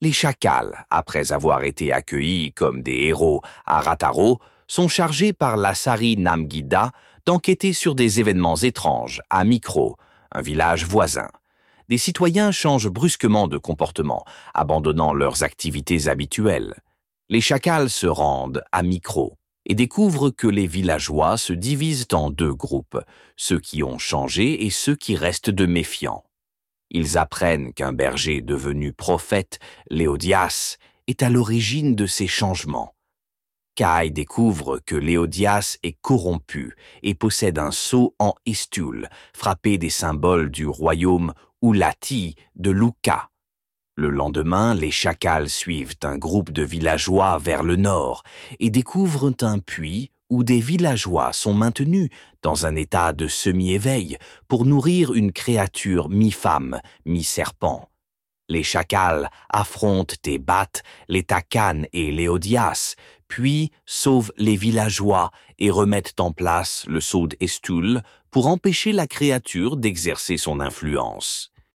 Les chacals, après avoir été accueillis comme des héros à Rataro, sont chargés par la Sari Namgida d'enquêter sur des événements étranges à Mikro, un village voisin. Des citoyens changent brusquement de comportement, abandonnant leurs activités habituelles. Les chacals se rendent à Mikro et découvrent que les villageois se divisent en deux groupes, ceux qui ont changé et ceux qui restent de méfiants. Ils apprennent qu'un berger devenu prophète, Léodias, est à l'origine de ces changements. Kai découvre que Léodias est corrompu et possède un sceau en Estul, frappé des symboles du royaume Ulati de Luka. Le lendemain, les chacals suivent un groupe de villageois vers le nord et découvrent un puits où des villageois sont maintenus dans un état de semi-éveil pour nourrir une créature mi-femme, mi-serpent. Les chacals affrontent et battent les Takan et Léodias, puis sauvent les villageois et remettent en place le sceau d'Estul pour empêcher la créature d'exercer son influence.